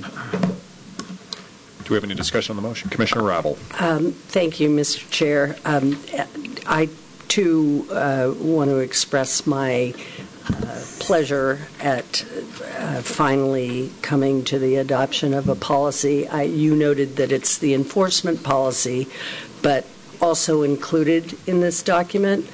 Do we have any discussion on the motion? Commissioner Rabel. Thank you, Mr. Chair. I, too, want to express my pleasure at finally coming to the adoption of a policy. You noted that it's the enforcement policy, but also included in this document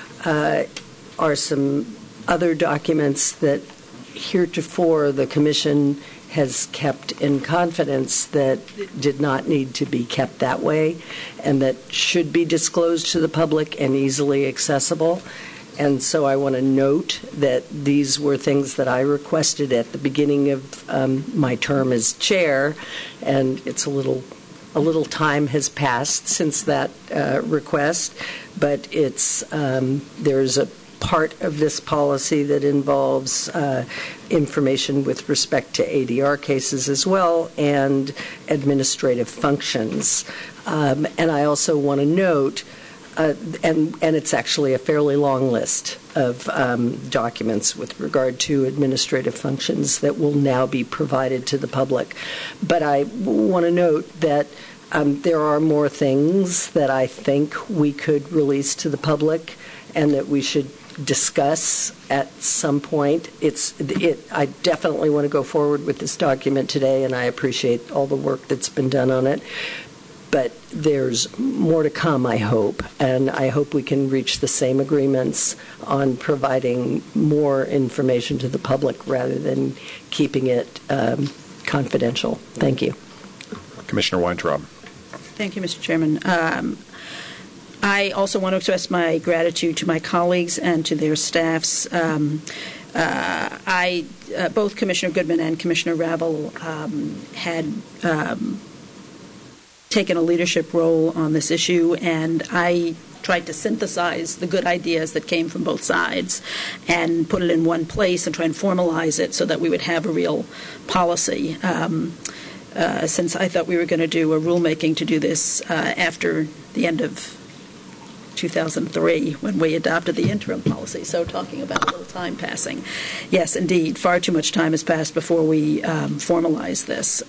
are some other documents that heretofore the Commission has kept in confidence that did not need to be kept that way and that should be disclosed to the public and easily accessible. And so I want to note that these were things that I requested at the beginning of my term as chair, and it's a little time has passed since that request, but it's there's a part of this policy that involves information with respect to ADR cases as well and administrative functions. And I also want to note, and it's actually a fairly long list of documents with regard to administrative functions that will now be provided to the public. But I want to note that there are more things that I think we could release to the public and that we should discuss at some point. I definitely want to go forward with this document today, and I appreciate all the work that's been done on it. But there's more to come, I hope, and I hope we can reach the same agreements on providing more information to the public rather than keeping it confidential. Thank you. Commissioner Weintraub. Thank you, Mr. Chairman. I also want to express my gratitude to my colleagues and to their staffs. both Commissioner Goodman and Commissioner Ravel had taken a leadership role on this issue, and I tried to synthesize the good ideas that came from both sides and put it in one place and try and formalize it so that we would have a real policy. Since I thought we were going to do a rulemaking to do this after the end of 2003 when we adopted the interim policy. So talking about a little time passing. Yes, indeed, far too much time has passed before we formalize this.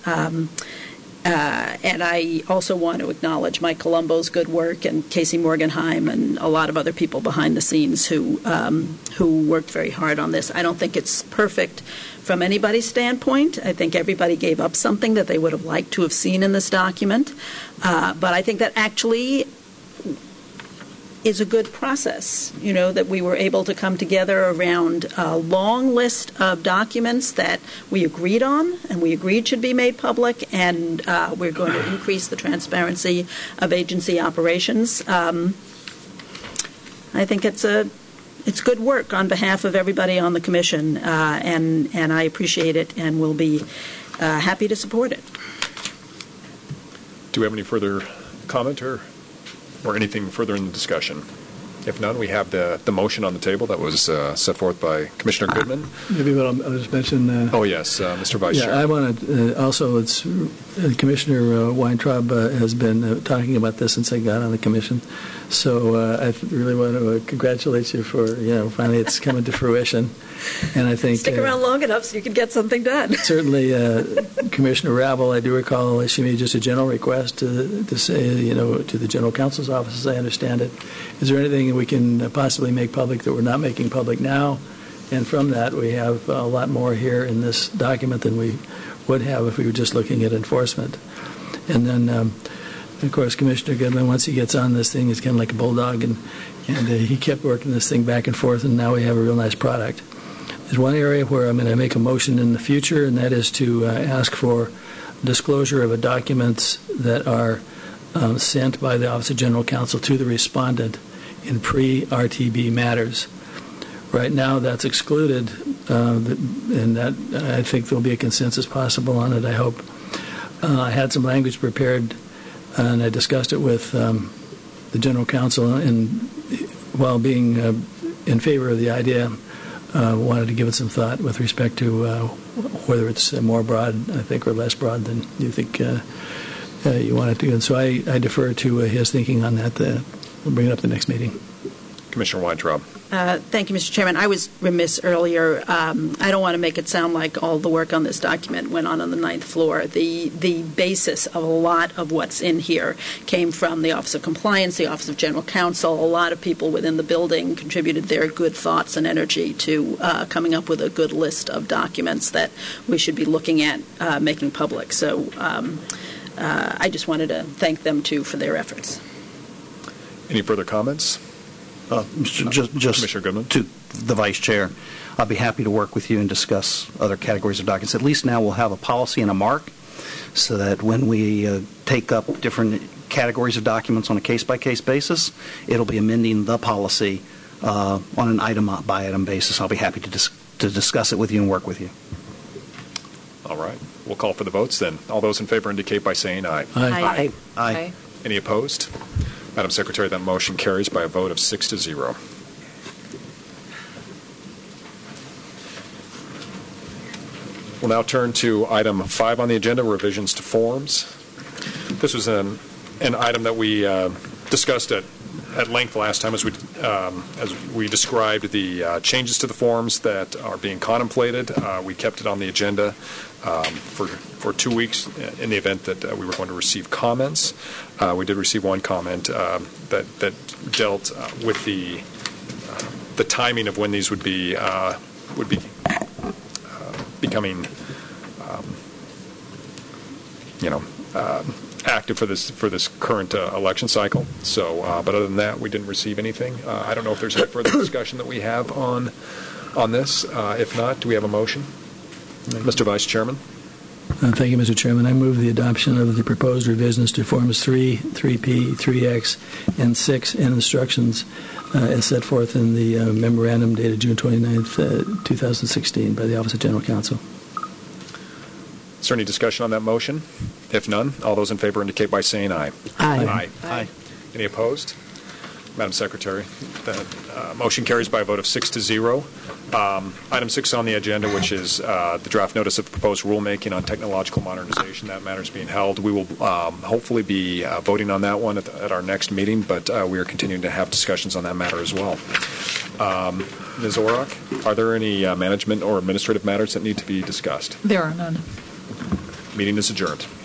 And I also want to acknowledge Mike Colombo's good work and Casey Morgenheim and a lot of other people behind the scenes who worked very hard on this. I don't think it's perfect from anybody's standpoint. I think everybody gave up something that they would have liked to have seen in this document. But I think that actually is a good process, that we were able to come together around a long list of documents that we agreed on and we agreed should be made public, and we're going to increase the transparency of agency operations. I think it's good work on behalf of everybody on the Commission, and I appreciate it and will be happy to support it. Do we have any further comment or anything further in the discussion? If none, we have the motion on the table that was set forth by Commissioner Goodman. Maybe I'll just mention. Mr. Vice Chair. I want to also. It's Commissioner Weintraub has been talking about this since I got on the commission. So I really want to congratulate you for finally it's coming to fruition. And I think stick around long enough so you can get something done. Certainly, Commissioner Ravel, I do recall she made just a general request to say to the General Counsel's office, as I understand it. Is there anything we can possibly make public that we're not making public now? And from that, we have a lot more here in this document than we would have if we were just looking at enforcement. And then, of course, Commissioner Goodman, once he gets on this thing, he's kind of like a bulldog, and he kept working this thing back and forth, and now we have a real nice product. There's one area where I'm going to make a motion in the future, and that is to ask for disclosure of documents that are sent by the Office of General Counsel to the respondent in pre-RTB matters. Right now, that's excluded, and that I think there'll be a consensus possible on it, I hope. I had some language prepared, and I discussed it with the General Counsel, and while being in favor of the idea, wanted to give it some thought with respect to whether it's more broad, I think, or less broad than you think you want it to. And so I defer to his thinking on that. We'll bring it up the next meeting. Commissioner Weintraub. Thank you, Mr. Chairman. I was remiss earlier. I don't want to make it sound like all the work on this document went on the ninth floor. The basis of a lot of what's in here came from the Office of Compliance, the Office of General Counsel. A lot of people within the building contributed their good thoughts and energy to coming up with a good list of documents that we should be looking at making public. So I just wanted to thank them, too, for their efforts. Any further comments? Just Commissioner Goodman. To the Vice Chair, I'll be happy to work with you and discuss other categories of documents. At least now we'll have a policy and a mark so that when we take up different categories of documents on a case-by-case basis, it'll be amending the policy on an item-by-item basis. I'll be happy to discuss it with you and work with you. All right. We'll call for the votes then. All those in favor indicate by saying aye. Aye. Aye. Any opposed? Madam Secretary, that motion carries by a vote of 6-0. We'll now turn to item 5 on the agenda, revisions to forms. This was an item that we discussed at length last time as we described the changes to the forms that are being contemplated. We kept it on the agenda for 2 weeks in the event that we were going to receive comments. We did receive one comment that dealt with the timing of when these would be becoming active for this current election cycle. So, but other than that, we didn't receive anything. I don't know if there's any further discussion that we have on this. If not, do we have a motion? Mr. Vice Chairman. Thank you, Mr. Chairman. I move the adoption of the proposed revisions to Forms 3, 3P, 3X, and 6 and instructions as set forth in the memorandum dated June 29th, 2016 by the Office of General Counsel. Is there any discussion on that motion? If none, all those in favor indicate by saying aye. Aye. Aye. Any opposed? Madam Secretary, the motion carries by a vote of 6-0. Item 6 on the agenda, which is the draft notice of proposed rulemaking on technological modernization. That matter is being held. We will hopefully be voting on that one at our next meeting, but we are continuing to have discussions on that matter as well. Ms. Orrock, are there any management or administrative matters that need to be discussed? There are none. Meeting is adjourned.